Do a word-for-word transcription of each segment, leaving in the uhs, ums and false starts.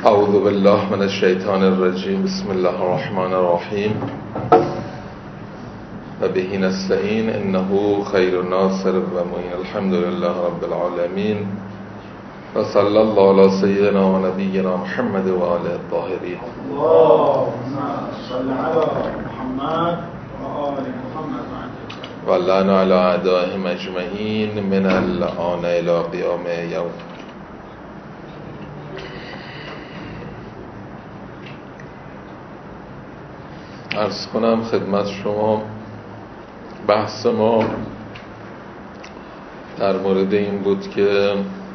اعوذ بالله من الشیطان الرجیم. بسم الله الرحمن الرحیم. و به نستعین انه خیر ناصر و معین. الحمد لله رب العالمین و صلی الله علی سیدنا و نبینا محمد و آله الطاهرین. اللهم صل علی محمد و آل محمد و لعن علی اعدائهم اجمعین من الآن الی قیام یوم. عرض کنم خدمت شما بحث ما در مورد این بود که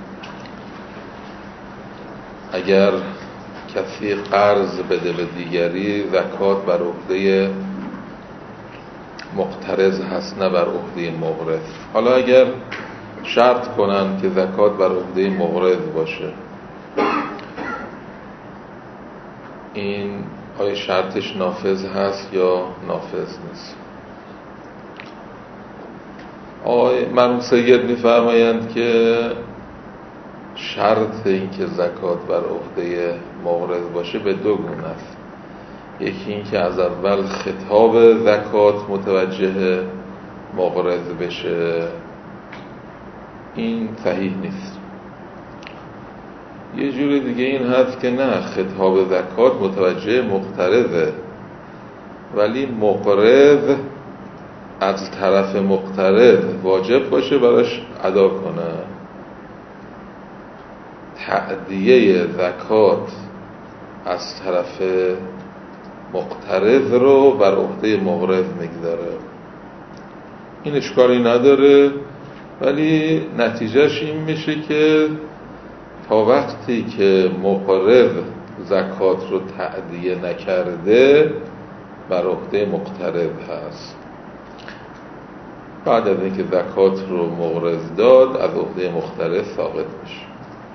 اگر کسی قرض بده به دیگری زکات بر عهده مقترض هست نه بر عهده مقرض. حالا اگر شرط کنن که زکات بر عهده مقرض باشه، این آیا شرطش نافذ هست یا نافذ نیست؟ آقای مرحوم سید می‌فرمایند که شرط این که زکات بر عهده مقرض باشه به دو گونه است. یکی این که از اول خطاب زکات متوجه مقرض بشه، این صحیح نیست. یه جور دیگه این هست که نه، خطاب زکات متوجه مقترضه ولی مقرض از طرف مقترض واجب باشه براش ادا کنه. تأدیه زکات از طرف مقترض رو بر عهده مقرض میگذاره. این اشکالی نداره، ولی نتیجهش این میشه که تا وقتی که مقرض زکات رو تأدیه نکرده بر عهده مقترض هست. بعد از اینکه زکات رو مقرض داد از عهده مقترض ثابت میشه.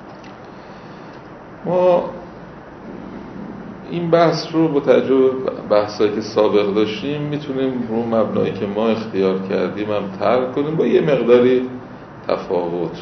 ما این بحث رو با توجه به بحثایی که سابق داشتیم میتونیم رو مبنایی که ما اختیار کردیم هم طرح کنیم با یه مقداری تفاوت.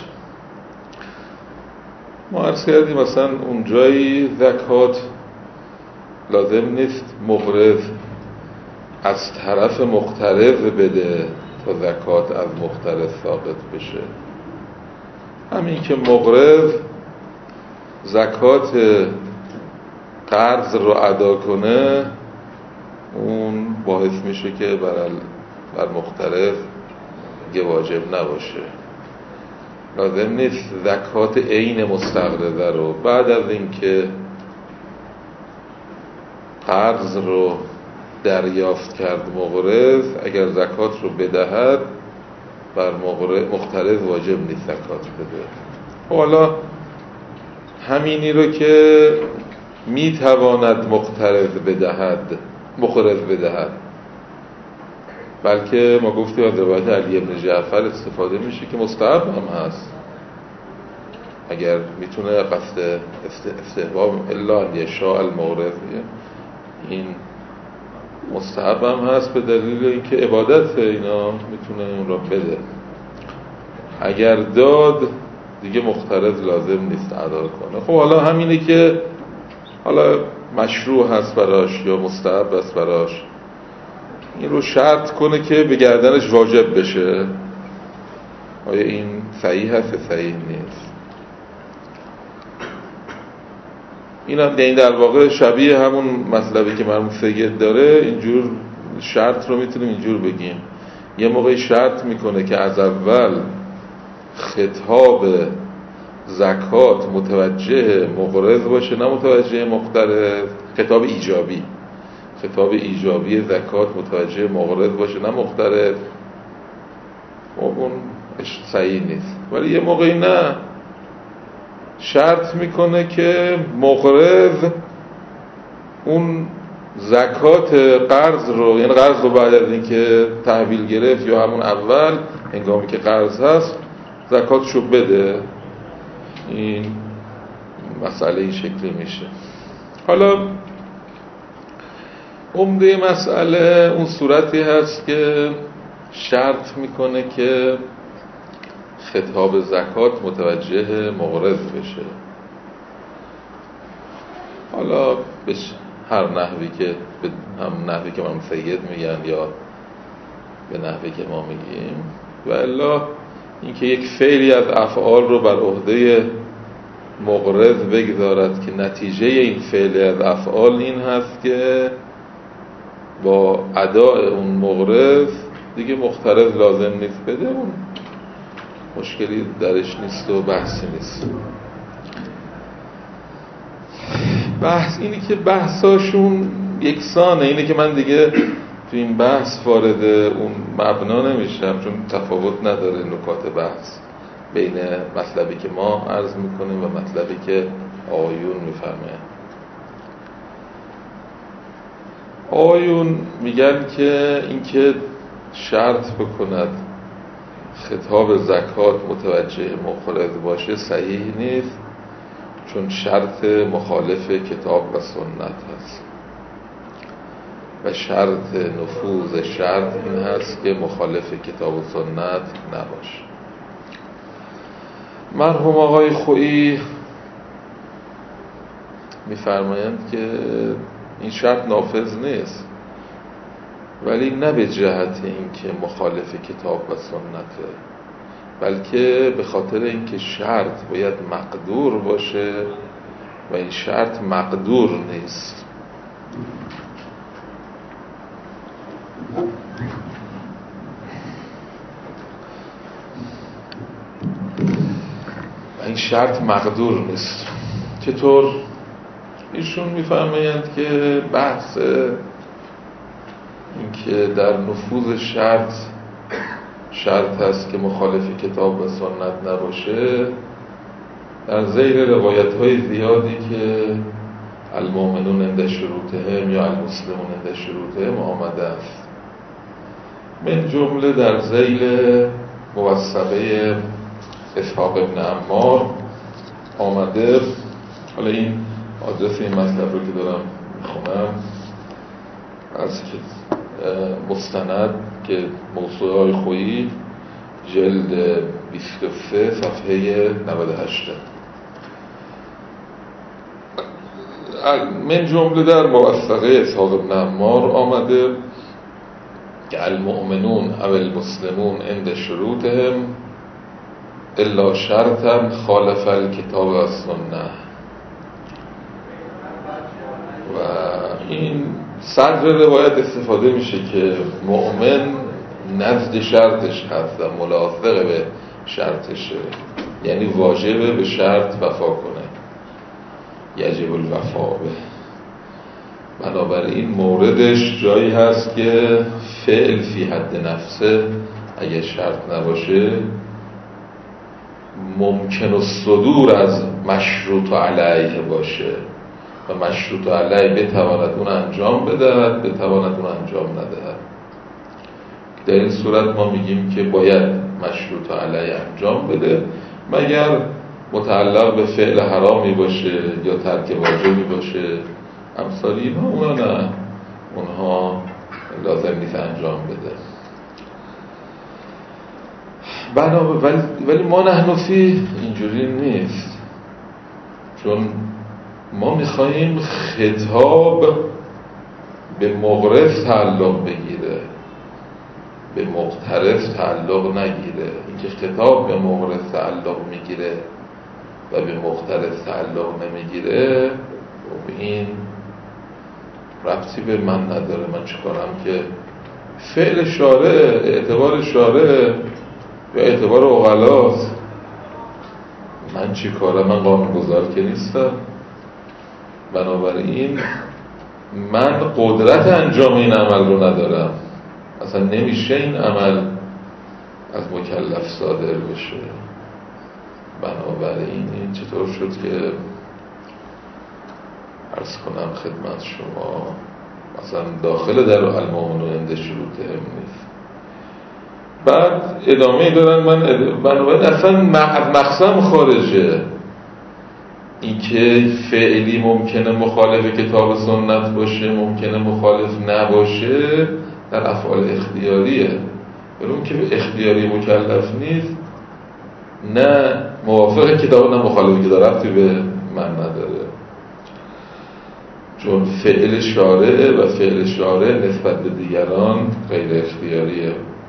ما عرض کردیم مثلا اون جایی زکات لازم نیست مقرض از طرف مقترض بده تا زکات از مقترض ثابت بشه. همین که مقرض زکات قرض رو ادا کنه اون باعث میشه که بر, بر مقترض دیگه واجب نباشه. لازم نیست زکات عین مستقرضه رو بعد از اینکه قرض رو دریافت کرد مقرض اگر زکات رو بدهد بر مقترض واجب نیست زکات بده. حالا همینی رو که میتواند مقترض بدهد مقرض بدهد، بلکه ما گفتیم از روایت علی بن جعفر استفاده میشه که مستحب هم هست. اگر میتونه قصد استحباب الا ان یشاء المقرض، این مستحب هم هست به دلیل اینکه عبادت اینا میتونه اون را بده. اگر داد دیگه مقترض لازم نیست ادا کنه. خب حالا همینه که حالا مشروع هست براش یا مستحب هست براش، این رو شرط کنه که به گردنش واجب بشه. آیا این صحیح هست یا صحیح نیست؟ این هم این در واقع شبیه همون مطلبی که مرحوم سید داره. اینجور شرط رو میتونیم اینجور بگیم. یه موقعی شرط میکنه که از اول خطاب زکات متوجه مقرض باشه نه متوجه مقترض. خطاب ایجابی خطاب ایجابی زکات متوجه مقرض باشه نه مقترض. اون صحیح نیست. ولی یه موقعی نه، شرط میکنه که مقرض اون زکات قرض رو، یعنی قرض رو بعد از اینکه تحویل گرفت یا همون اول هنگامی که قرض هست زکاتشو بده. این مسئله این شکلی میشه. حالا عمده مسئله اون صورتی هست که شرط میکنه که خطاب زکات متوجه مقرض بشه. حالا به هر نحوی که به هم نحوی که من سید میگن یا به نحوی که ما میگیم. و الا اینکه یک فعلی از افعال رو بر عهده مقرض بگذارد که نتیجه این فعل از افعال این هست که با اداء اون مقرض دیگه مقترض لازم نیست بده، اون مشکلی درش نیست و بحثی نیست. بحث اینی که بحثاشون یکسانه، اینه که من دیگه تو این بحث وارد اون مبنا نمیشم، چون تفاوت نداره نکات بحث بین مطلبی که ما عرض میکنیم و مطلبی که آیون میفرمایند. آیون میگن که اینکه شرط بکند خطاب زکات متوجه مقرض باشه صحیح نیست، چون شرط مخالف کتاب و سنت هست و شرط نفوذ شرط این هست که مخالف کتاب و سنت نباشه. مرحوم آقای خویی میفرمایند که این شرط نافذ نیست، ولی نه به جهت اینکه مخالف کتاب و سنته، بلکه به خاطر اینکه شرط باید مقدور باشه و این شرط مقدور نیست. و این شرط مقدور نیست. چطور؟ ایشون میفرمایند که بحث اینکه در نفوذ شرط شرط هست که مخالف کتاب و سنت نباشه در ذیل روایت های زیادی که المؤمنون عند شروطهم یا المسلمون عند شروطهم آمده است. من جمله در ذیل موثقه اسحاق ابن عمار آمده. حالا این آدرس این مطلب رو که دارم میخونم از مستند که موسوعه های خویی جلد بیست و سه صفحه نود و هشت. من جمله در موثقه اسحاق ابن عمار آمده که المؤمنون او المسلمون عند شروطهم الا شرطا خالف الکتاب و سنت. و این صدر روایت استفاده میشه که مؤمن نزد شرطش هست و ملاحظه به شرطشه، یعنی واجبه به شرط وفا کنه، یجب الوفا به. بنابراین موردش جایی هست که فعل فی حد نفسه اگه شرط نباشه ممکن الصدور از مشروط علیه باشه و مشروط علیه بتواند اون انجام بدهد، بتواند اون انجام ندهد. در این صورت ما میگیم که باید مشروط علیه انجام بده، مگر متعلق به فعل حرامی باشه یا ترک واجبی باشه، امثال اینها اونا نه، اونها لازم نیست انجام بده. ولی, ولی ما نحنفی اینجوری نیست، چون ما میخواییم خطاب به مقرض تعلق بگیره، به مقترض تعلق نگیره. اینکه خطاب به مقرض تعلق میگیره و به مقترض تعلق نمیگیره و این ربطی به من نداره. من چیکارم که فعل شارع اعتبار شارع یا اعتبار عقلاست، من چیکارم؟ من قانونگذار که نیستم. بنابراین من قدرت انجام این عمل رو ندارم، اصلا نمیشه این عمل از مکلف صادر بشه. بنابراین این چطور شد که عرض کنم خدمت شما مثلا داخل در المؤمنون عند شروطهم نیست. بعد ادامه دارن. من بنابراین اصلا از مقسم خارجه. اینکه فعلی ممکنه مخالف کتاب سنت باشه، ممکنه مخالف نباشه، در افعال اختیاریه. برون که اختیاری مکلف نیست، نه موافق کتاب نه مخالف کتاب، ربطی به من نداره. چون فعل شارع و فعل شارع نسبت به دیگران غیر اختیاریه.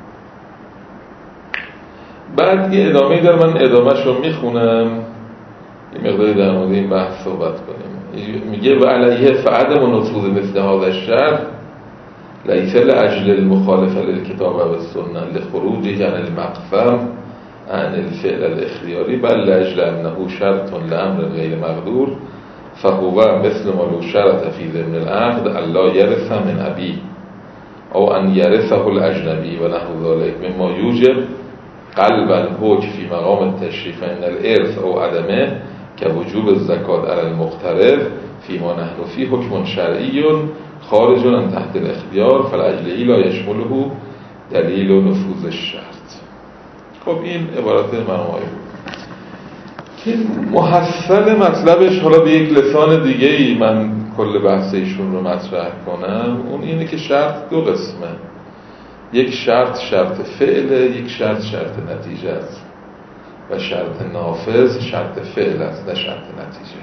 بعد یه ادامه داره، من ادامهش رو میخونم یه مقداری در مورد این بحث صحبت کنیم. میگه و علیه فعدم و نفوذ مثل هذا الشرط لیس لاجل المخالفه للکتاب و السنه لخروجه عن المقفم عن الفعل الاختیاری بل لاجل انه شرط لامر غیر مقدور فهو مثل ما لو شرط فی ضمن العقد الا یرث من ابی او ان یرثه الاجنبی و نحو ذلك مما یوجب قلب الحکم فی مقام التشریف ان الارث او عدمه که وجوب الزکات علی المقترض فیما نحن فی حکم شرعی خارج عن تحت الاختیار فلاجله لا یشمله دلیل و نفوذ الشرط. خب این عبارت مرمومی بود که محصل مطلبش حالا به یک لسان دیگه ای من کل بحث ایشون رو مطرح کنم. اون اینه که شرط دو قسمه، یک شرط شرط فعل، یک شرط شرط نتیجه است و شرط نافذ شرط فعل است نه شرط نتیجه.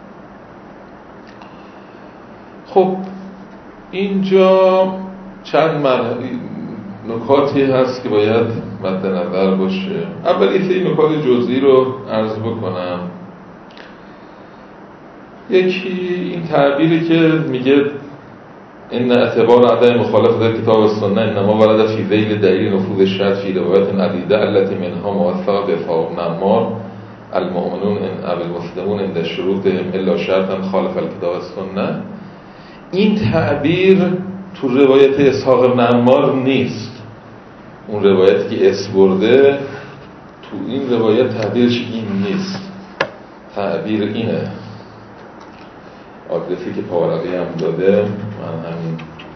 خب اینجا چند نکاتی هست که باید مد نظر باشه. اول یه سری نکات جزئی رو عرض بکنم. یکی این تعبیری که میگه ان اعتبار عدم مخالفت کتاب و سنت انما ورد فی ذیل دلیل نفوذ الشرط فی روایت عدیده التي منها موثقه بفاق نمار المؤمنون ان ابو المسلمون عند شروطهم الا شرطا خالف الکتاب و سنت. این تعبیر تو روایت اسحاق نمار نیست. اون روایتی که اس برده تو این روایت تعبیرش این نیست. تعبیر اینه، آدرسی که پاورقی هم داده، من همین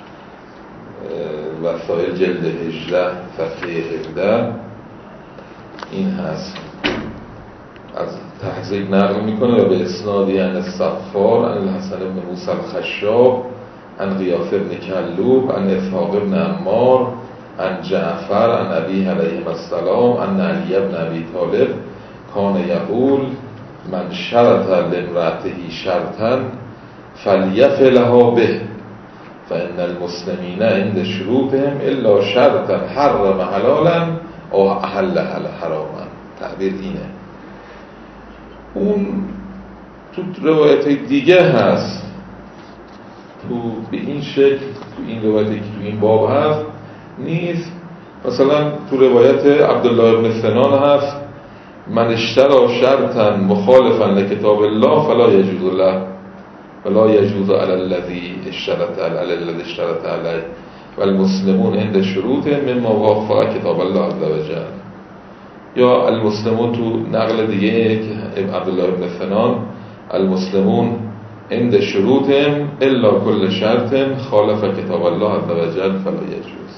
وسایل جلد هجده صفحه هجده این هست. از تحقیق نقل میکنه و به اسنادی عن الصفار عن الحسن بن موسی الخشاب عن غیاث بن کلوب عن اسحاق بن عمار عن جعفر عن ابی علیه السلام عن علی بن ابی طالب کان یقول من شرط لامرأته شرطا فلیفعلها به فان المسلمین عند شروطهم الا شرطا حرم حلالا او احل حراما. تعبیر اینه. اون تو روایت دیگه هست تو به این شکل، تو این روایتی که تو این باب هست نیست. مثلا تو روایت عبدالله ابن سنان هست من اشترى شرطا مخالفا لکتاب الله فلا یجوز له ولا یجوز علی الذی اشترط علی الذی اشترط علیه والمسلمون عند شروط مما وافق کتاب الله عز وجل. یا المسلمون تو نقل دیگه که عبدالله ابن سنان المسلمون عند شروطهم الا كل شرط خالف کتاب الله عز وجل فلا یجوز.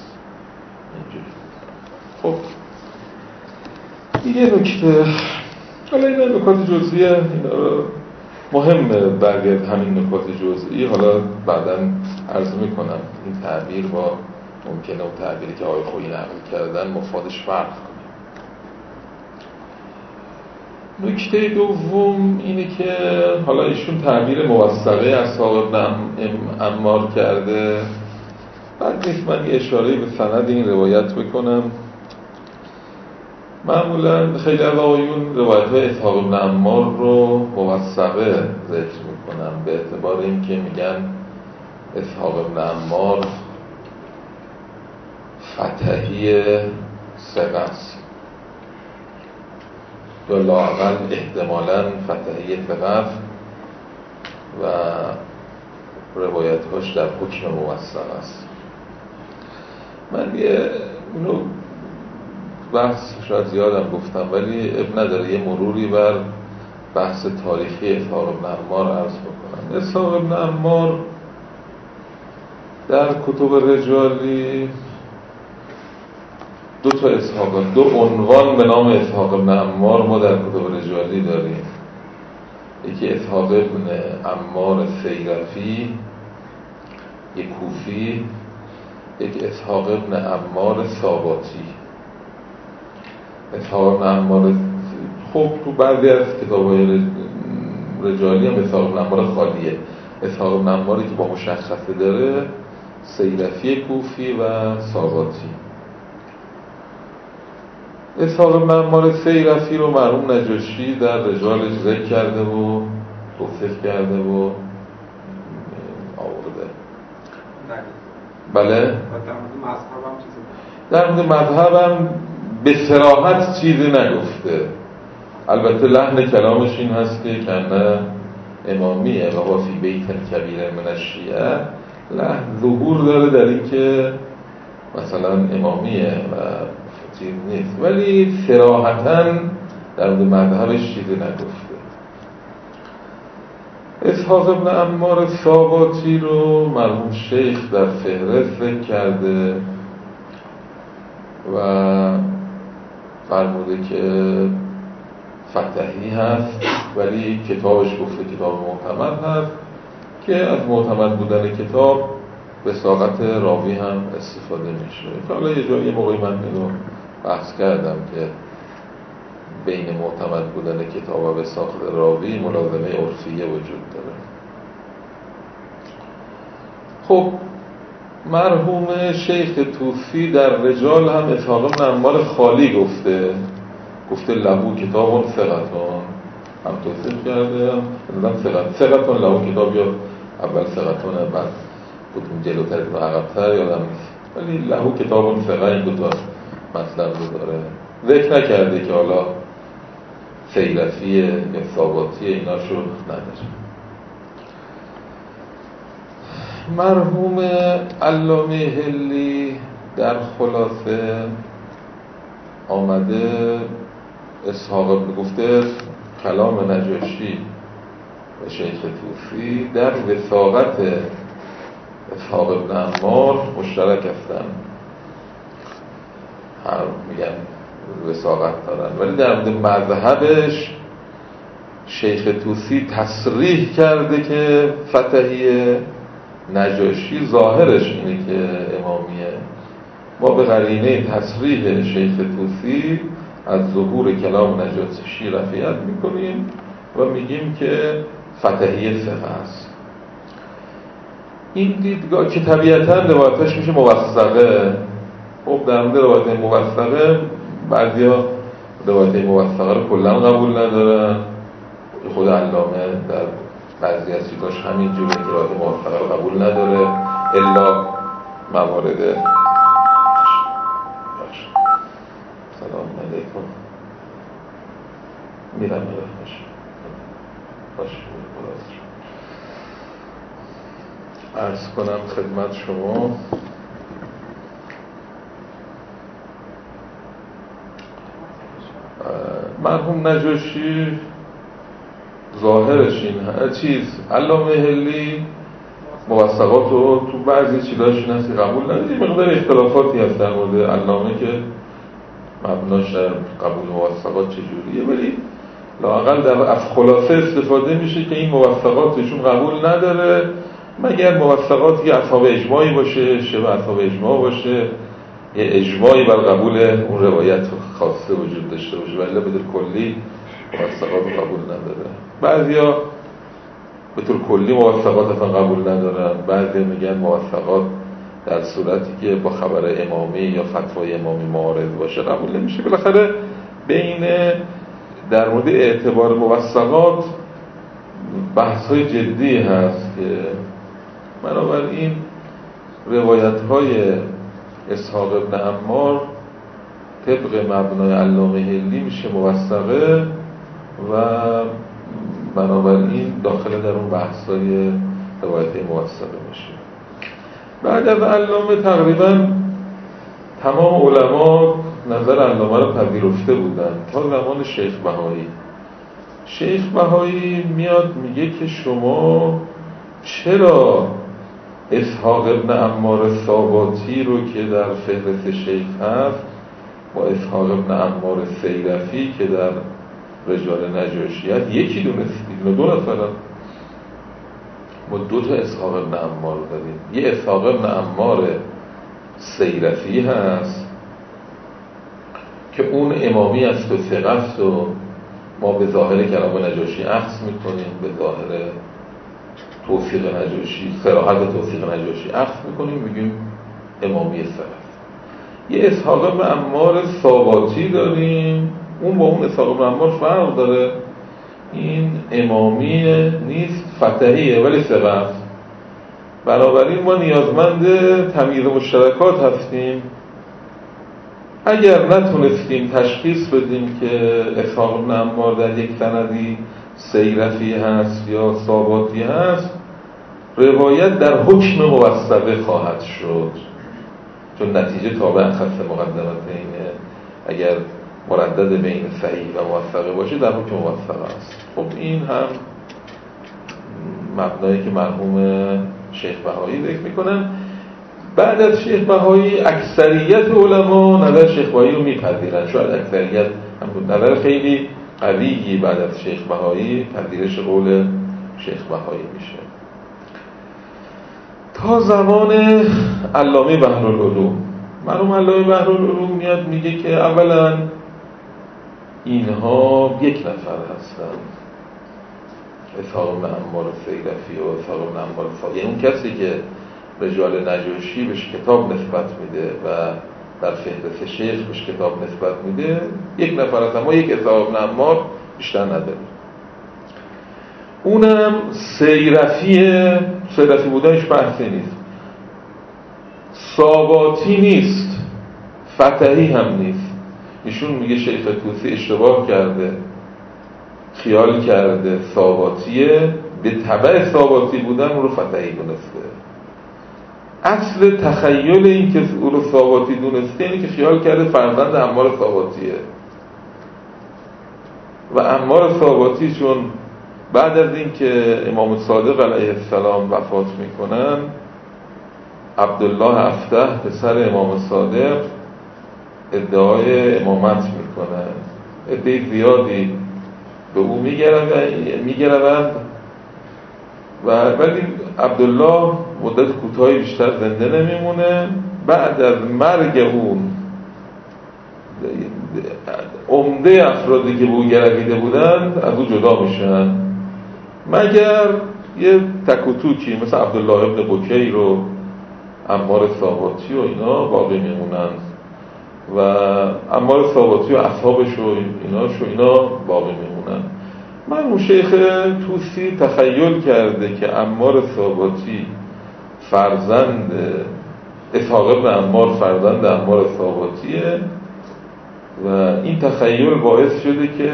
خب یه نکته، حالا این نکات جزئیه، اینا رو مهمه برگرد همین نکات جزئی، حالا بعداً عرض میکنم این تعبیر با ممکنه اون تعبیری که آقای خویی نقل کردن مفادش فرق کنه. نکته دوم اینه که حالا ایشون تعبیر موثقه از صاحب عمار کرده. بعد نیست من یه اشاره به سند این روایت بکنم. معمولا خیلی از آقایون روایت های اسحاق بن عمار رو موثقه ذکر میکنن به اعتبار این که میگن اسحاق بن عمار فتحی ثقه است یا لااقل احتمالاً فتحی ثقه است و روایت‌هاش در حکم موثق است. من یه اونو بحث شاید زیادم گفتم ولی اب نداره یه مروری بر بحث تاریخی اسحاق بن عمار عرض بکنم. اسحاق بن عمار در کتب رجالی دو تا اسحاق، دو عنوان به نام اسحاق بن عمار ما در کتب رجالی داریم. یکی اسحاق بن عمار سیرفی یک کوفی، یک اسحاق بن عمار ساباتی. اسحاق بن عمار خب تو بعضی از کتاب‌های رجالی هم اسحاق بن عمار خالیه، اسحاق بن عماری که با مشخصه داره سیرفی کوفی و ساواتی. اسحاق بن عمار سیرفی رو مرحوم نجاشی در رجالش ذکر کرده و توصیف کرده و آورده. بله؟ در مورد مذهبم به صراحت چیزی نگفته، البته لحن کلامش این هست که کنه امامیه و وافی بیت کبیر من الشیعه، لحن ظهور داره در این که مثلا امامیه و چیز نیست، ولی صراحتاً در مورد مذهبش چیزی نگفته. اسحاق بن عمار ساواتی رو مرحوم شیخ در فهرست ذکر کرده و فرموده که فتحی هست، ولی کتابش گفته کتاب معتمد هست که از معتمد بودن کتاب وثاقت راوی هم استفاده میشه. که حالا یه جایی موقعی من اینو بحث کردم که بین معتمد بودن کتاب و وثاقت راوی ملازمه عرفیه وجود داره. خب مرحوم شیخ طوسی در رجال هم اسحاق بن عمار خالی گفته، گفته لهو کتابون ثقتون، هم توصیف کرده هم ثقت ثقتون لهو کتاب، یا اول ثقتونه بعد بودیم جلوتر و عقبتر یادم نیست، ولی لهو کتابون ثقه این دوتا مطلب رو داره. ذکر نکرده که حالا سیرفیه یا ثاباتیه ایناشو نداره. مرحوم علامه حلی در خلاصه آمده اسحاق گفته کلام نجاشی و شیخ طوسی در وثاقت اسحاق بن عمار مشترک هستن، هر میگن وثاقت دارن، ولی در مورد مذهبش شیخ طوسی تصریح کرده که فتحیه، نجاشی ظاهرش اینه که امامیه. ما به قرینه تصریح شیخ طوسی از ظهور کلام نجاشی رفعیت میکنیم و میگیم که فتحیه ثقه است. این دیدگاه که طبیعتاً روایتش میشه موثقه. خب در مورد روایت موثقه بعضیا روایت موثقه رو کلا قبول ندارن، خود علامه در بعضی از چیزاش همین جوره که روایت موثقه رو قبول نداره الا موارد. سلام علیکم میرم میرم باشه باشه عرض کنم خدمت شما مرحوم نجاشی ظاهرش این چیز، علامه حلی موثقات رو تو بعضی چیزاش این هستی قبول نداره. یه مقدار اختلافاتی هست در مورد علامه که مبناش در قبول موثقات چجوریه، ولی لااقل در از خلاصه استفاده میشه که این موثقاتشون قبول نداره مگر موثقاتی که اصحاب اجماعی باشه، شبه اصحاب اجماع باشه، یه اجماعی بر قبول اون روایت خاصه وجود داشته باشه، ولی به طور کلی موثقات قبول نداره. بعضیا به طور کلی موثقات اصلا قبول ندارن، بعضی میگن موثقات در صورتی که با خبر امامی یا فتوای امامی معارض باشه قبول نمیشه. بالاخره بین در مورد اعتبار موثقات بحث‌های جدی هست که بنابراین روایت‌های اسحاق بن عمار طبق مبنای علامه حلی میشه موثقه و بنابراین داخل در اون بحث‌های روایت موثقه میشه. بعد از علامه تقریبا تمام علما نظر علامه رو پذیرفته بودن تا زمان شیخ بهایی. شیخ بهایی میاد میگه که شما چرا اسحاق ابن عمار ساواتی رو که در فهرست شیخ هست با اسحاق ابن عمار سیرفی که در رجال نجاشی هست یکی دونستید؟ دو نفرن. ما دو تا اسحاق ابن عمار داریم، یه اسحاق ابن عمار سیرفی هست که اون امامی است و ثقه است و ما به ظاهر کلام نجاشی اخذ میکنیم، به ظاهر توثیق نجاشی، صراحت توثیق نجاشی اخذ میکنیم میگیم امامی سلف. یه اسحاق بن عمار ساواتی داریم، اون با اون اسحاق بن عمار فرق داره، این امامی نیست، فتحیه ولی ثقه است. بنابراین ما نیازمند تمییز مشترکات هستیم. اگر نتونستیم تشخیص بدیم که اسحاق بن عمار در یک سندی سیرفی هست یا ساواتی هست، روایت در حکم موثقه خواهد شد، چون نتیجه تابع خص مقدمتینه. اگر مردد بین صحیح و موثقه باشه در حکم موثقه است. خب این هم مبنایی که مرحوم شیخ بهایی ذکر میکنن. بعد از شیخ بهایی اکثریت علما نظر شیخ بهایی رو میپذیرن، شاید اکثریت هم نظر خیلی قویی بعد از شیخ بهایی پذیرش قول شیخ بهایی میشه. تا زمان علامه بحرالعلوم، مرحوم علامه بحرالعلوم میاد میگه که اولا اینها یک نفر هستند، اسحاق بن عمار سیرفی و اسحاق بن عمار ساواتی، یعنی اون کسی که رجال نجاشی بهش کتاب نسبت میده و در فهرست شیخ بهش کتاب نسبت میده یک نفر هست، ما یک اسحاق بن عمار بیشتر نداریم. اونم سیرفیه، سیرفی بودنش بحثی نیست، ساواتی نیست، فتحی هم نیست. ایشون میگه شیخ طوسی اشتباه کرده، خیال کرده ساواتیه، به تبع ساواتی بودن اون رو فتحی دونسته. اصل تخیل این که اون رو ساواتی دونسته اینه که خیال کرده فرزند عمار ساواتیه و عمار ساواتی چون بعد از این که امام صادق علیه السلام وفات میکنن، عبدالله افتح پسر امام صادق ادعای امامت میکنن، عده زیادی به او میگردند و ولی عبدالله مدت کوتاهی بیشتر زنده نمیمونه. بعد از مرگ اون عمده افرادی که به او گرویده بودن از او جدا میشن، مگر یه تک و توکی مثل عبدالله ابن بکیر و عمار ساواتی و اینا باقی میمونن و عمار ساواتی و اصحابش و اینا شو اینا باقی میمونن. من شیخ طوسی تخیل کرده که عمار ساواتی فرزند اسحاق بن عمار فرزند عمار ساواتیه و این تخیل باعث شده که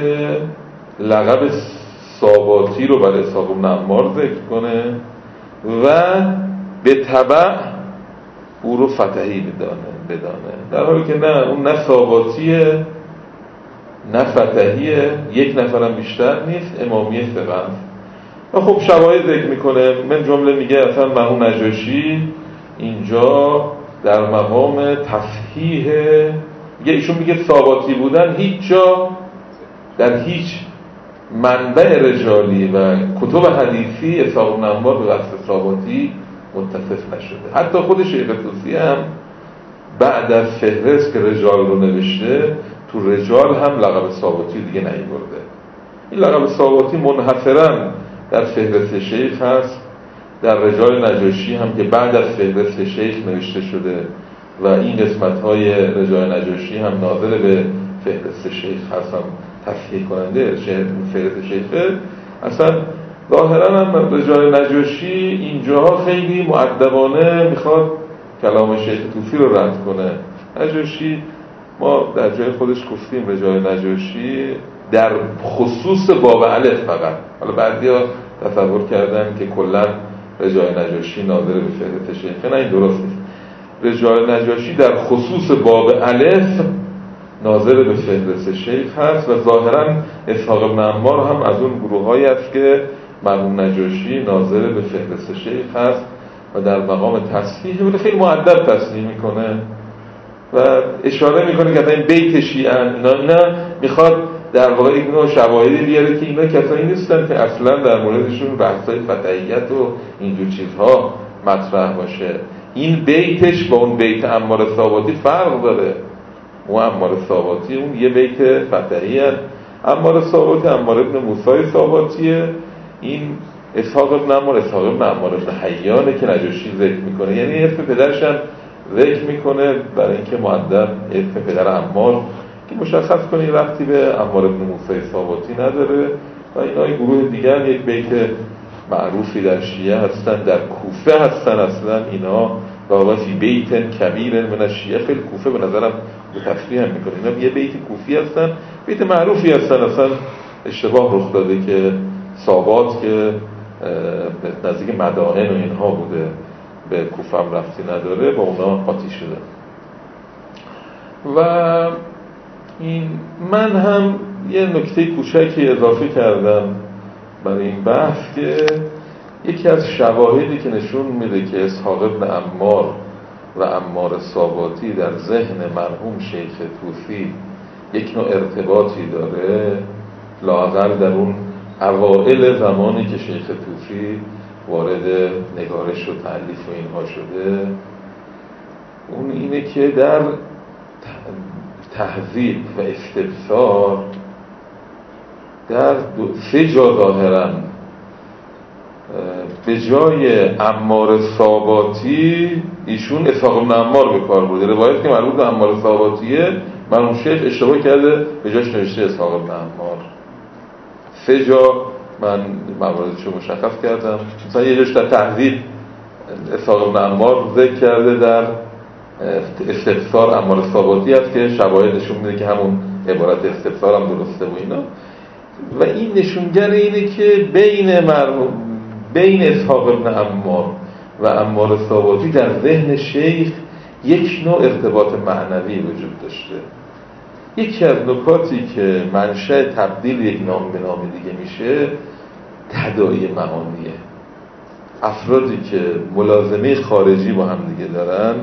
لقب ساواتی رو برای اسحاق بن عمار ذکر کنه و به تبع او رو فتحی بدانه بدانه در حالی که نه، اون نه ساواتیه نه فتحیه، یک نفرم بیشتر نیست، امامی ثقه است. و خب شواهد ذکر میکنه، من جمله میگه اصلا مرحوم نجاشی اینجا در مقام تصحیح، میگه ایشون میگه ساواتی بودن هیچ جا در هیچ منبع رجالی و کتب حدیثی اسحاق بن عمار به وصف ساواتی متصف نشده. حتی خود شیخ طوسی هم بعد از فهرست که رجال رو نوشته تو رجال هم لقب ساواتی دیگه نیاورده. این لقب ساواتی منحصراً در فهرست شیخ هست، در رجال نجاشی هم که بعد از فهرست شیخ نوشته شده و این قسمت‌های رجال نجاشی هم ناظر به فهرست شیخ هست، هم تصحیح کننده فهرست شیخه. اصلا ظاهراً هم رجال نجاشی اینجاها خیلی مؤدبانه میخواد کلام شیخ طوسی رو رد کنه. نجاشی ما در جای خودش گفتیم رجال نجاشی در خصوص باب الف فقط، حالا بعضیا تصور کردن که کلا رجال نجاشی ناظر به فهرست شیخه، نه این درست نیست. رجال نجاشی در خصوص باب الف ناظر به فهرست شیخ هست و ظاهراً اسحاق بن عمار هم از اون گروه‌هایی است که مرحوم نجاشی ناظر به فهرست شیخ هست و در مقام تصحیح ولی خیلی مؤدب تصحیح میکنه و اشاره میکنه که این بیت شیعه اینا اینا میخواد در واقع اینا شواهدی بیاره که اینا کسایی نیستن که اصلا در موردشون بحثای فتحیت و اینجور چیزها مطرح باشه. این بیتش با اون بیت عمار ساواتی فرق داره. اون عمار ساواتی اون یه بیت فتحی هست، عمار ساواتی عمار ابن موسی ساواتیه، این اسحاق ابن عمار اسحاق ابن عمار ابن حیانه که نجاشی ذکر میکنه، یعنی اسم پدرش هم ذکر میکنه برای اینکه مؤدب اسم پدر عمار که مشخص کنه ربطی به عمار ابن موسی ثابتی نداره. و اینا گروه دیگر یک بیت معروفی در شیعه هستن، در کوفه هستن اصلا اینا، و فی بیت کبیر من الشیعه، خیلی کوفه به نظرم به تصریح هم میکنه اینا یه بیت کوفی هستن، بیت معروفی هستن، اصلا اشتباه رخ داده که ثابات که نزدیک مدائن و اینها بوده به کوفه هم رفتی نداره، با اونا قاطی شده. و این من هم یه نکته کوچکی اضافه کردم برای این بحث که یکی از شواهدی که نشون میده که اسحاق ابن عمار و عمار ثابتی در ذهن مرحوم شیخ طوسی یک نوع ارتباطی داره، لااقل در اون اوائل زمانی که شیخ طوسی وارد نگارش و تألیف و اینها شده، اون اینه که در تهذیب و استبصار در سه جا ظاهراً به جای عمار ثابتی ایشون اسحاق بن عمار به کار برده. روایت که مربوط به عمار ثابتیه مرحوم شیخ اشتباه کرده به جاش نوشته اسحاق بن عمار. سه جا من مواردشو مشخص کردم، مثلا یه جاش در تهذیب اسحاق بن عمار ذکر کرده، در استبصار عمار ثابتی هست که شواهد نشون میده که همون عبارت استبصار هم درسته و اینا. و این نشونگر اینه که بین مرحوم بین اسحاق بن عمار و عمار ثابتی در ذهن شیخ یک نوع ارتباط معنوی وجود داشته. یکی از نکاتی که منشأ تبدیل یک نام به نام دیگه میشه تداعی معانیه. افرادی که ملازمه خارجی با هم دیگه دارن،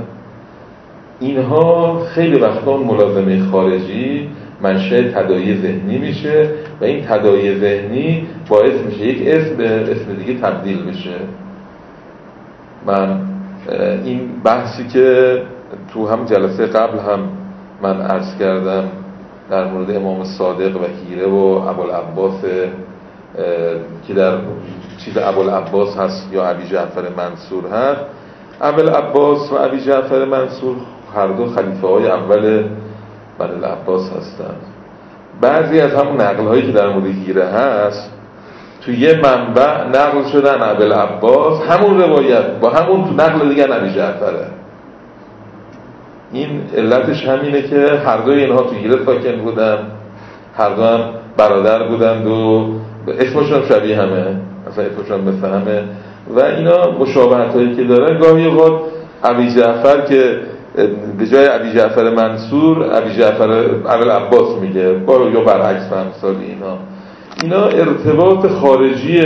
اینها خیلی وقتا اون ملازمه خارجی منشأ تداعی ذهنی میشه و این تداعی ذهنی باعث میشه یک اسم به اسم دیگه تبدیل بشه. من این بحثی که تو هم جلسه قبل هم من عرض کردم در مورد امام صادق و حیره و ابوالعباس که در چیز ابوالعباس هست یا ابی جعفر منصور هست، ابوالعباس و ابی جعفر منصور هر دو خلیفه های اول بنی العباس هستند. بعضی از همون نقل هایی که در مورد حیره هست تو یه منبع نقل شدن ابوالعباس، همون روایت با همون تو نقل دیگه ابی جعفره. این علتش همینه که هر دوی اینها تو حیره ساکن بودن، هر دو هم برادر بودند و اسمشون شبیه همه، اصلا اسمشون مثل همه و اینا مشابهت هایی که دارن. گاهی اوقات ابی جعفر که به جای ابی جعفر منصور ابی جعفر ابوالعباس میگه با یا برعکس مثال اینا. اینا ارتباط خارجی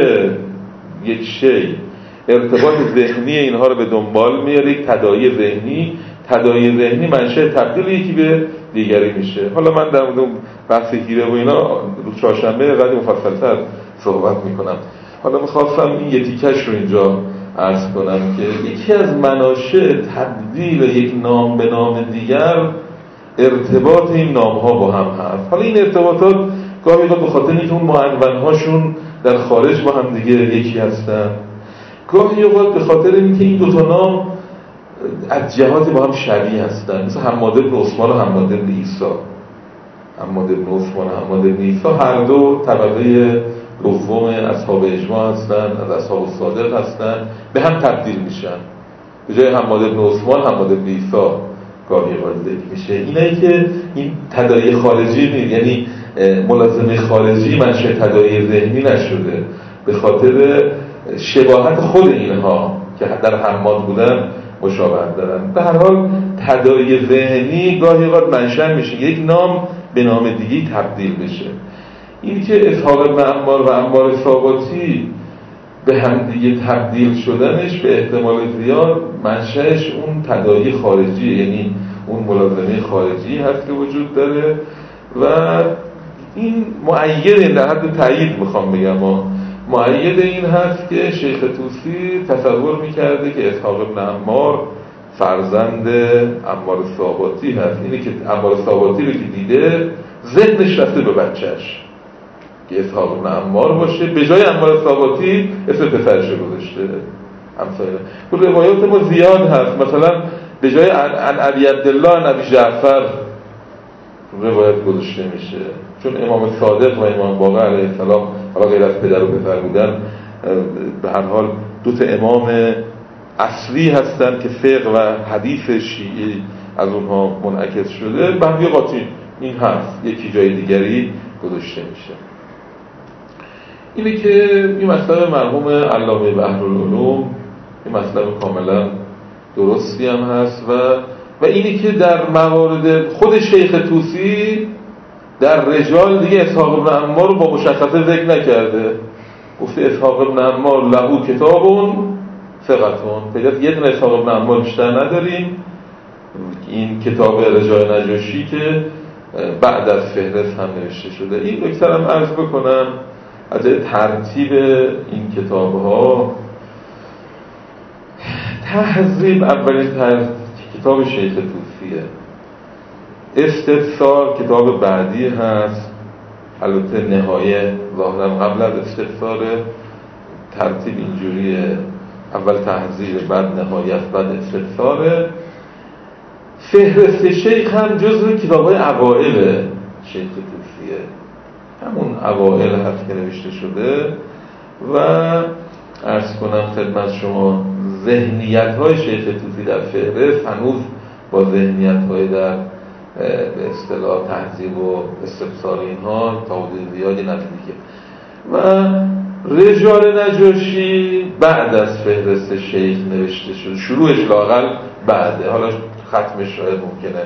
یک شی، ارتباط ذهنی اینها رو به دنبال میاره، یک تداعی ذهنی. تداعی ذهنی منشأ تبدیل یکی به دیگری میشه. حالا من در مورد بحث حیره و اینا روز چهارشنبه قدری مفصل‌تر صحبت میکنم. حالا میخواستم این یه تیکش رو اینجا عرض کنم که یکی از مناشأ تبدیل یک نام به نام دیگر ارتباط این نام ها با هم هست. حالا این ارتباطات گاهی به خاطر اینکه اون معنون هاشون در خارج با هم دیگه یکی هستن، گاهی اوقات به خاطر اینکه این دو تا نام از جهاتی با هم شبیه هستن، مثل حماد بن عثمان و حماد بن عیسی. حماد بن عثمان و حماد بن عیسی هر دو طبقه دوم اصحاب اجماع هستن، از اصحاب الصادق هستن، به هم تبدیل میشن. به جای حماد بن عثمان حماد بن عیسی گاهی وارد میشه. اینایی که این تداعی خارجی نیست، یعنی ملازمه خارجی منشأ تداعی ذهنی نشده، به خاطر شباهت خود اینها که در حماد بودن مشابهت دارن. به هر حال تداعی ذهنی گاهی وقت منشأ میشه یک نام به نام دیگه تبدیل بشه. این که اسحاق بن عمار و عمار ثابتی به هم دیگه تبدیل شدنش به احتمال زیاد منشأش اون تداعی خارجی، یعنی اون ملازمه خارجی هست که وجود داره و این مؤید در حد تایید میخوام بگم مؤید این هست که شیخ طوسی تصور میکرده که اسحاق بن عمار فرزند عمار ثابتی هست. اینه که عمار ثابتی رو که دیده ذهنش رفته به بچهش که اسحاق بن عمار باشه، به جای عمار ثابتی اسم پسرش گذاشته. همسایه تو روایات ما زیاد هست، مثلا به جای عن علی عبدالله عن ابی جعفر روایت گذاشته میشه، چون امام صادق و امام باقر علیه السلام حالا غیر از پدر و پسر بودن به هر حال دو تا امام اصلی هستن که فقه و حدیث شیعی از اونها منعکس شده. بقیه قاطی این هست، یکی جای دیگری گذاشته میشه. اینه که این مطلب مرحوم علامه بحرالعلوم این مطلب کاملا درستی هم هست و و اینی که در موارد خود شیخ طوسی در رجال دیگه اسحاق بن عمار رو با مشخصه ذکر نکرده، گفته اسحاق بن عمار لهو کتابون ثقتون، پیدا یه دونه اسحاق بن عمار بیشتر نداریم. این کتاب رجال نجاشی که بعد از فهرست هم نوشته شده. این نکته هم عرض بکنم از ترتیب این کتاب ها. تهذیب اولین تر... کتاب شیخ طوسیه. استفسار کتاب بعدی هست، البته نهایه ظاهرا قبل از استفسار. ترتیب اینجوریه، اول تهذیب، بعد نهایت، بعد استفسار. فهرست شیخ هم جزو کتاب‌های اوائل شیخ طوسیه، همون اوائل هست که نوشته شده و عرض کنم خدمت شما ذهنیت‌های شیخ طوسی در فهرست هنوز با ذهنیت‌های در به اصطلاح تهذیب و استفسار اینها تا حدود زیادی نزدیکه. و رجال نجاشی بعد از فهرست شیخ نوشته شده، شروعش لااقل بعده، حالا ختمش شاید ممکنه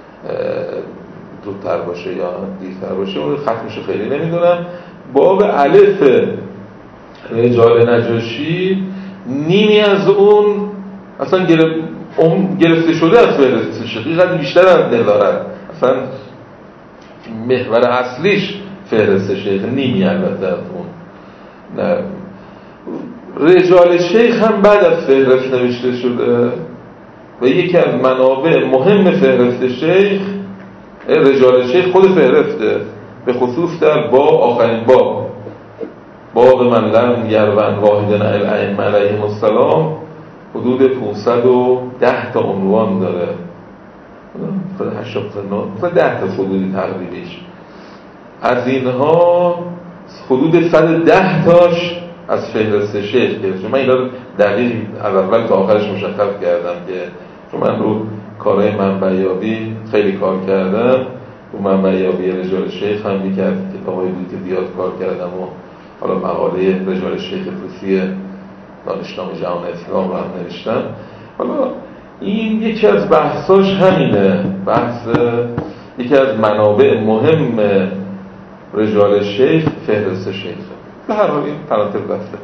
زودتر باشه یا دیرتر باشه، اون ختمش خیلی نمیدونم. باب الف رجال نجاشی نیمی از اون اصلا گرفته شده از فهرست شیخ، اینقدر بیشتر از ندارد، اصلا محور اصلیش فهرست شیخ، نیمی البته از اون. نه رجال شیخ هم بعد از فهرست نوشته شده و یکی از منابع مهم فهرست شیخ رجال شیخ خود فهرسته، به خصوص در باب آخرین باب باب من لم یروان واحدن الائمه علیهم السلام حدود پانصد و ده تا عنوان داره، هشتاد تا ده تا حدودی تقریبیش. از اینها حدود صد و ده تاش از فهرست شیخ گرفته. من اینا رو دقیق از اول تا آخرش مشخص کردم که چون من رو کارهای منبعیابی خیلی کار کردم، رو منبعیابی رجال شیخ هم یکی از کتاب‌های دیگه زیاد کار کردم و حالا مقاله رجال شیخ طوسی دانشنامه جهان اسلام رو هم نوشتم. حالا این یکی از بحثاش همینه، بحث یکی از منابع مهم رجال شیخ فهرست شیخ. به هر حال این پرانتز بسته.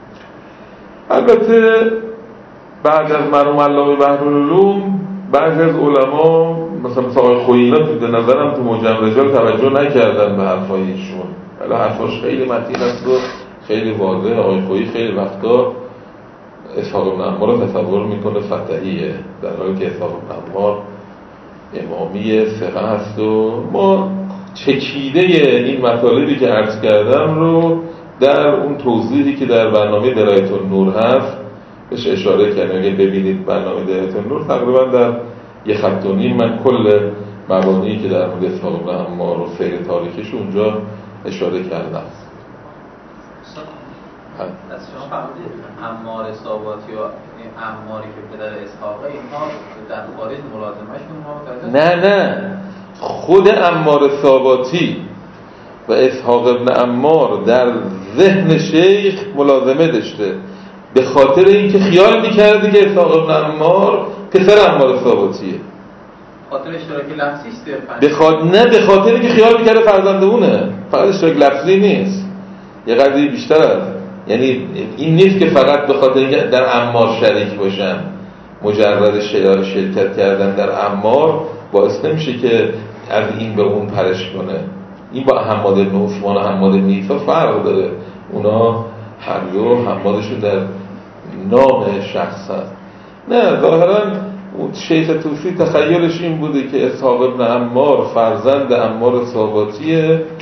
البته بعد از مرحوم علامه بحرالعلوم بعضی از علما مثلا مثلا آقای خویی به نظرم تو معجم رجال توجه نکردن به حرفای ایشون، ولی حرفاش خیلی متین است و خیلی واضحه. آقای خویی خیلی وقتا اسحاق بن عمار رو تصور میکنه فتحیه، در حالی که اسحاق بن عمار امامی ثقه است. و ما چکیده این مطالبی که عرض کردم رو در اون توضیحی که در برنامه درایت النور هست بهش اشاره کردم. اگه ببینید برنامه درایت النور تقریبا در یه خط و نیم من کل مبانی که در مورد اسحاق بن عمار و سیر تاریخش اونجا اشاره کردم. از شما فهمیدید عمار ثابتی و عماری که پدر اسحاقه اینها در خارج ملازمه‌شون ما نه نه خود عمار ثابتی و اسحاق بن عمار در ذهن شیخ ملازمه داشته، به خاطر اینکه خیال می‌کرده که اسحاق بن عمار پسر عمار ثابتیه. خاطر اشتراک لفظی است. به خاطر نه به خاطر اینکه خیال می‌کرده فرزند اونه. فقط اشتراک لفظی نیست، یه قضیه بیشتر است. یعنی این نیست که فقط به خاطر اینکه در عمار شریک باشن، مجرد شرکت کردن در عمار باعث نمیشه که از این به اون پرش کنه. این با حماد بن عثمان و حماد بن عیسی فرق داره، اونا هر دو حمادشون در نام شخص هست. نه ظاهرا شیخ طوسی تخیلش این بوده که اسحاق بن عمار فرزند عمار ثابتیه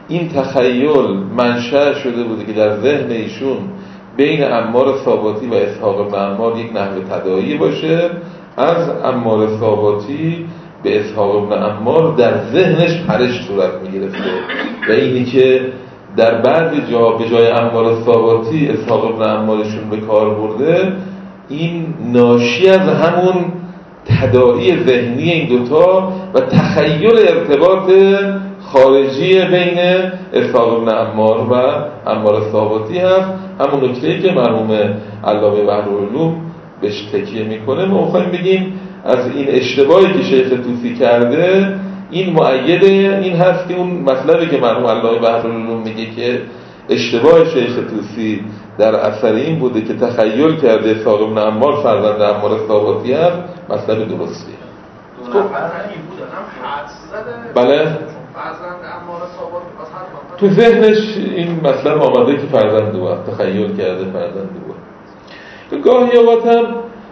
این تخیل منشأ شده بوده که در ذهن ایشون بین عمار ثاباتی و اسحاق بن عمار یک نحو تداعی باشه، از عمار ثاباتی به اسحاق بن عمار در ذهنش پرش صورت میگرفته و اینی که در بعضی جا به جای عمار ثاباتی اسحاق بن عمارشون به کار برده، این ناشی از همون تداعی ذهنی این دوتا و تخیل ارتباط خارجی بین اسحاق بن عمار و عمار ثاباتی هست. همون نکته‌ای که مرحوم علامه بحرالعلوم بهش تکیه میکنه. ما می‌خوایم بگیم از این اشتباهی که شیخ طوسی کرده، این مؤید این هست که اون مطلبی که مرحوم علامه بحرالعلوم میگه که اشتباه شیخ طوسی در اثر این بوده که تخیل کرده اسحاق بن عمار فرزند عمار ثاباتی هست، مطلب درستیه. دو نفر این بودن هم حدس زده. بله. فرزند عمار ثاباتی پس حتما تو ذهنش این مطلب آمده که فرزند بود، تخیل کرده فرزند بود. گاهی اوقات هم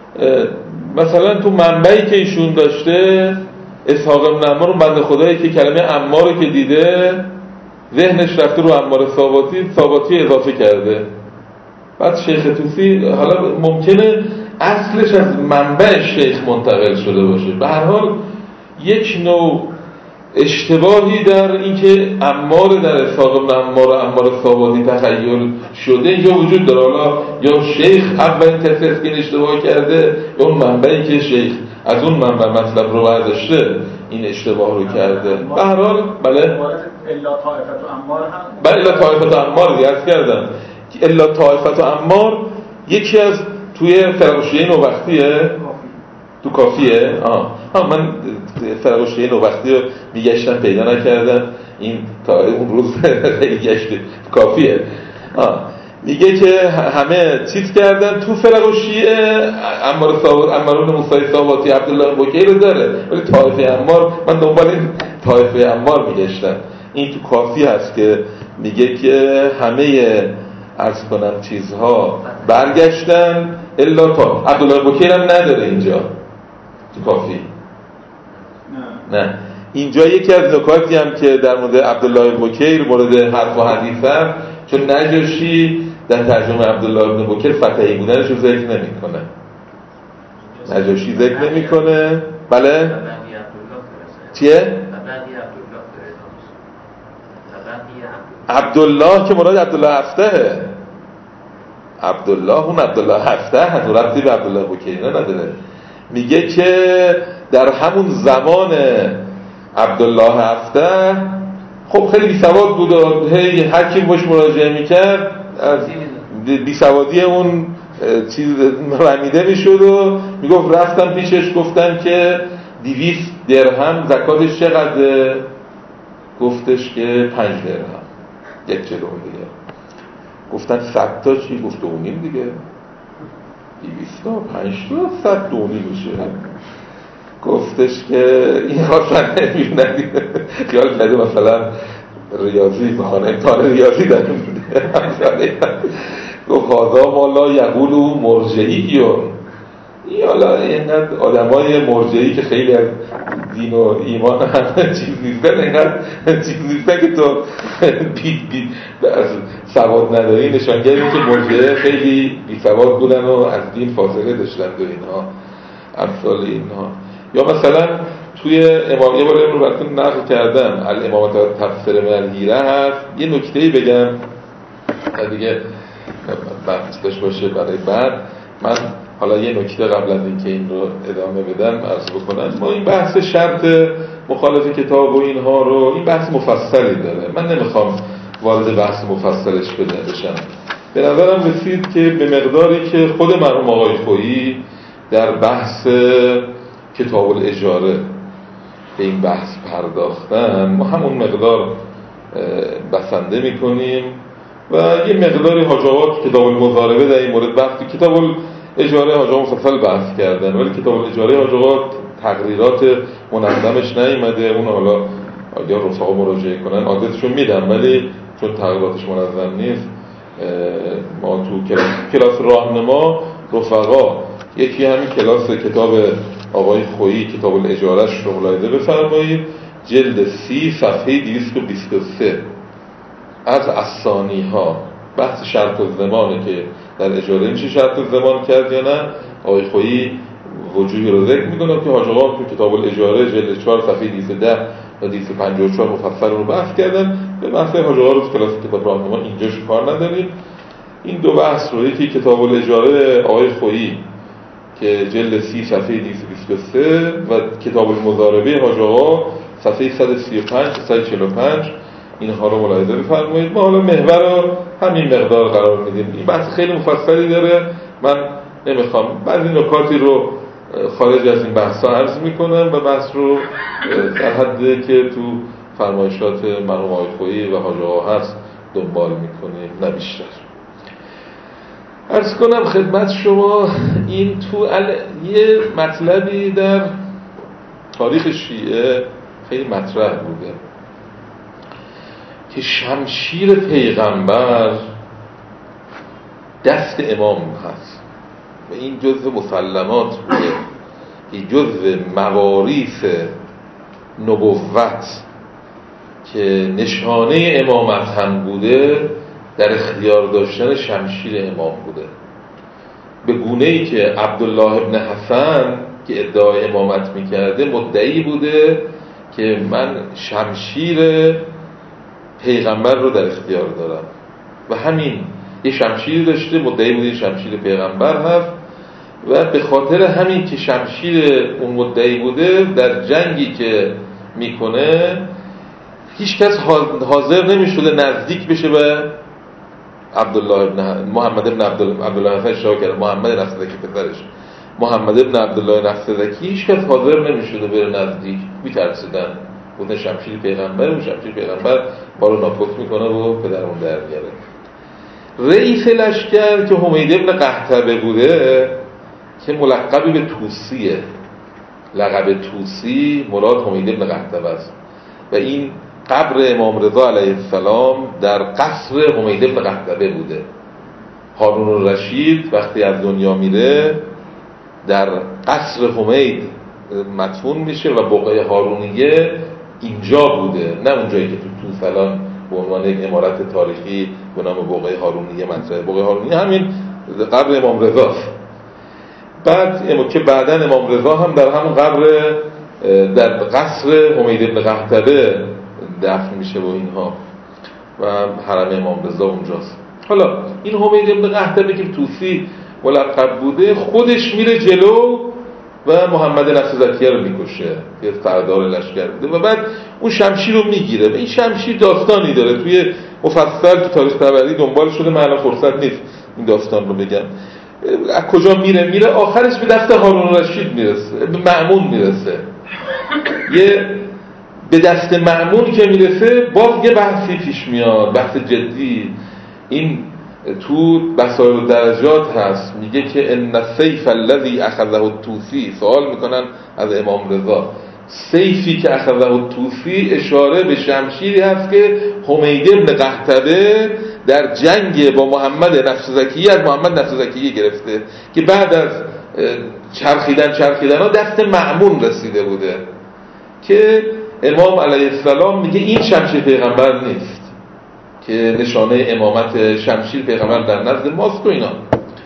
مثلا تو منبعی که ایشون داشته، اسحاق بن عمار، اون بنده خدایی که کلمه عمار رو که دیده ذهنش رفته رو عمار ثاباتی، ثاباتی اضافه کرده. بعد شیخ طوسی حالا ممکنه اصلش از منبع شیخ منتقل شده باشه، به هر حال یک نوع اشتباهی در اینکه عمار در اسحاق بن عمار و عمار ثاباتی تخیل شده اینجا وجود داره. حالا یا شیخ اولین کسی است که اشتباه کرده، یا اون منبعی که شیخ از اون منبع مطلب رو برداشته این اشتباه رو کرده. به هر حال بله الا طائفه عمار هم بله الا طائفه عمار یاد کردم که الا طائفه عمار یکی از توی فرقشیه نوبختیه، تو کافیه. آه ها من فرقشیه نوبختی رو میگشتم پیدا نکردم، این تا اون روز خیلی گشته کافیه. آه میگه که همه چیز کردن تو فرقشیه، عمار ثابت، عمارون موسی ثابتی، عبدالله بوکی رو داره، ولی طایفه عمار من دنبال این طایفه عمار میگشتم. این تو کافی هست که میگه که همه عرض کنم چیزها برگشتن الا تا عبدالله بوکی هم نداره اینجا تو کافی. نه نه اینجا یکی از نکاتی هم که در مورد عبدالله بوکیر مورد حرف و حدیث هم، چون نجاشی در ترجمه عبدالله ابن بوکیر فتحی بودنش رو ذکر نمی کنه، نجاشی ذکر نمی کنه. بله چیه؟ عبدالله که مراد عبدالله هفته، عبدالله اون عبدالله هفته هست، ربطی به عبدالله بوکیر نداره. میگه که در همون زمان عبدالله هفته خب خیلی بیسواد بود و هی هر کی باش مراجعه میکرد از بیسوادی اون چیز رمیده میشد و میگفت رفتم پیشش گفتم که دویست درهم زکاتش چقدر؟ گفتش که پنج درهم، یک جلوم دیگه. گفتن صد تا چی؟ گفت دو نیم دیگه، دویست تا پنج تا صد دو نیم میشه. گفتش که این خواستن نمیبینن خیال کرده مثلا ریاضی میخوانه، امتحان ریاضی در میده. گفت هادا مالا یقولو مرجعیون، این حالا اینقدر آدم های مرجعی که خیلی از دین و ایمان هم چیز نیستن، اینقدر چیز نیستن که تو بی بی از سواد نداری، نشانگری که مرجعه خیلی بی سواد بودن و از دین فاصله داشتن و اینها امثال اینها. یا مثلا توی امام یه بار رو براتون نقل کردم الامامت تفسیر من الحیره هست، یه نکته‌ای بگم دیگه بحث داشت باشه برای بعد. من حالا یه نکته قبل از اینکه این رو ادامه بدم عرض بکنم. ما این بحث شرط مخالف کتاب و اینها رو، این بحث مفصلی داره، من نمیخوام وارد بحث مفصلش بشم. به نظرم رسید که به مقداری که خود مرحوم آقای خویی در بحث کتاب الاجاره به این بحث پرداختن، ما همون مقدار بسنده میکنیم و یه مقداری حاجوات کتاب المضاربه در این مورد بحث، کتاب الاجاره حاجوات مفصل بحث کردن، ولی کتاب الاجاره حاجوات تقریرات منظمش نیامده. اون حالا اگر رفقا مراجعه کنن عادتشون میدن، ولی چون تقریراتش منظم نیست ما تو کلاس راهنما رفقا یکی همین کلاس کتاب آقای خویی کتاب الاجارهش رو ملاحظه بفرمایید، جلد سی صفحه دویست و بیست و سه از اسانی ها بحث شرط الزمانه که در اجاره میشه شرط الزمان کرد یا نه. آقای خویی وجوهی رو ذکر میکنم که حاج آقا تو کتاب الاجاره جلد چهار صفحه دویست و ده و دویست و پنجاه و چهار مفصل رو بحث کردن. به بحث حاج آقا رو کلاس کتاب راهنما اینجاش کار نداریم. این دو بحث رو، یکی کتاب الاجاره آقای خویی که جلد سی صفحه دویست و بیست و سه و کتاب المضاربه حاج آقا صفحه صد و سی و پنج تا صد و چهل و پنج، اینها رو ملاحظه بفرمایید. ما حالا محور رو همین مقدار قرار میدیم. این بحث خیلی مفصلی داره، من نمیخوام بعضی نکاتی رو خارج از این بحثا عرض میکنم و بحث رو در حدی که تو فرمایشات مرحوم آقای خویی و حاج آقا هست دنبال میکنیم، نه بیشتر. عرض کنم خدمت شما این تو ال... یه مطلبی در تاریخ شیعه خیلی مطرح بوده که شمشیر پیغمبر دست امام هست و این جزء مسلمات بوده، این جزء مواریث نبوت که نشانه امامت هم بوده، در اختیار داشتن شمشیر امام بوده. به گونه‌ای که عبدالله ابن حسن که ادعای امامت میکرده مدعی بوده که من شمشیر پیغمبر رو در اختیار دارم و همین یه شمشیر داشته، مدعی بوده شمشیر پیغمبر هست و به خاطر همین که شمشیر اون مدعی بوده در جنگی که میکنه هیچ کس حاضر نمیشده نزدیک بشه به عبدالله ابن محمد ابن عبدالله حسن شاه کرد محمد نفسزکی پسرش محمد ابن عبدالله نفسزکی هیچ کس حاضر نمیشده بره نزدیک، میترسیدن بودن شمشیر پیغمبر و شمشیر پیغمبر ما رو ناپخت میکنه و پدرمون در میاره. رئیس لشکر که حمید ابن قحطبه بوده که ملقبی به توسیه، لقب توسی مراد حمید ابن قحطبه است و این قبر امام رضا علیه السلام در قصر حمید ابن قحطبه بوده. هارون الرشید وقتی از دنیا میره در قصر حمید مدفون میشه و بقعه هارونیه اینجا بوده، نه اونجایی که تو توسلان به عنوان یک عمارت تاریخی به نام بقعه هارونیه مطرحه. بقعه هارونیه همین قبر امام رضاست. بعد که بعداً امام رضا هم در همون قبر در قصر حمید ابن قحطبه دفن میشه و اینها و حرم امام رضا اونجاست. حالا این حمید ابن قحطبه که توسی ملقب بوده خودش میره جلو و محمد نفسزکی رو میکشه که سردار لشکر بوده و بعد اون شمشیر رو میگیره و این شمشیر داستانی داره توی مفصل تو تاریخ طبری دنبال شده، من الان فرصت نیست این داستان رو بگم. از کجا میره میره آخرش به دست هارون الرشید میرسه، به مأمون میرسه. یه به دست مأمون که میرسه باز یه بحثی پیش میاد، بحث جدی. این تو بصائر الدرجات هست، میگه که ان السیف الذی اخذه الطوسی، سوال میکنن از امام رضا، سیفی که اخذه الطوسی اشاره به شمشیری هست که حمید ابن قحطبه در جنگ با محمد نفسزکی از محمد نفسزکی گرفته که بعد از چرخیدن چرخیدن ها دست مأمون رسیده بوده که امام علیه السلام میگه این شمشیر پیغمبر نیست که نشانه امامت شمشیر پیغمبر در نزد ماست و اینا.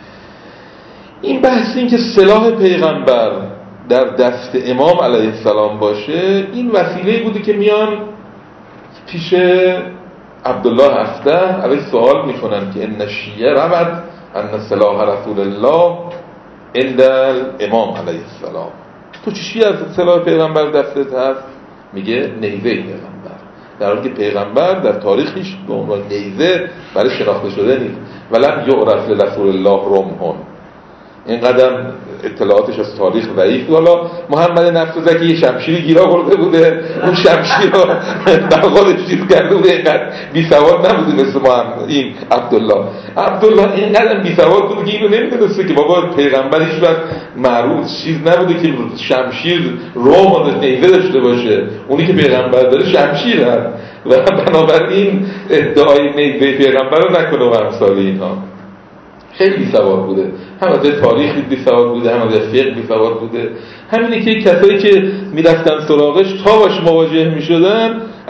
این بحث این که سلاح پیغمبر در دست امام علیه السلام باشه این وسیله بوده که میان پیش عبدالله افته علیه سوال میکنن که ان الشیعه رود ان سلاح رسول الله عند الامام علیه السلام. تو چی از سلاح پیغمبر دستت هست؟ میگه نیزه پیغمبر، در حالی که پیغمبر در تاریخش به عنوان نیزه برای شناخته شده نیست. ولم یعرف لرسول الله رمح، این قدم اطلاعاتش از تاریخ ضعیف. حالا محمد نفسزکی یه شمشیری گیر آورده بوده، اون شمشیر رو در خودش چیز کرده بوده، اینقدر بی سواد نبوده مثل محمد این عبدالله. عبدالله اینقدر بی سواد بوده که اینو نمیدونسته که بابا پیغمبر هیچ وقت معروف چیز نبوده که شمشیر روم و نیزه داشته باشه، اونی که پیغمبر داره شمشیر هست و بنابراین ادعای نیزه پیغمبر رو نکنه و امثال اینها. خیلی بی‌سواد بوده، هم از تاریخ بی‌سواد بوده، هم از فقه بی‌سواد بوده. همینه که کسایی که میرفتن سراغش تا باش مواجه میشدن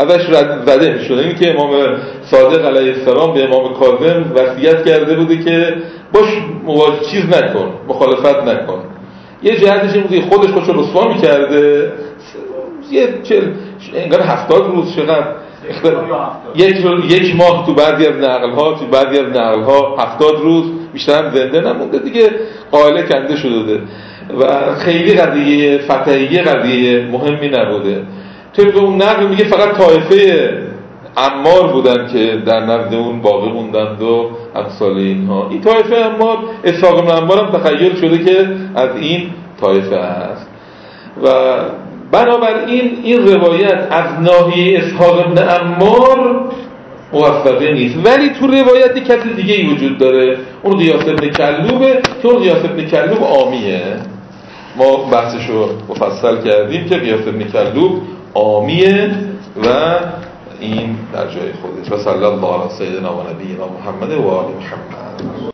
ازش رد زده میشد. این که امام صادق علیه السلام به امام کاظم وصیت کرده بوده که باش مواجه چیز نکن، مخالفت نکن. یه جهتش این بوده خودش خودش رو رسوا میکرده، یه چل انگار هفتاد روز چقدر یک یک ماه تو بعضی از نقل‌ها تو بعضی از نقل‌ها هفتاد روز بیشتر هم زنده نمونده دیگه، قائله کنده شده و خیلی قضیه فتحیه قضیه مهمی نبوده. طبق اون نقل میگه فقط طایفه عمار بودن که در نزد اون باقی موندند و امثال اینها. این طایفه عمار، اسحاق بن عمار هم تخیل شده که از این طایفه است و بنابراین این روایت از ناحیه اسحاق بن عمار موفقه نیست. ولی تو روایتی کسی دیگه ای وجود داره، اون غیاث بن کلوبه که اون غیاث بن کلوب عامیه. ما بحثشو مفصل کردیم که غیاث بن کلوب عامیه و این در جای خودش. و صلی الله علی سیدنا و نبینا محمد و آل محمد.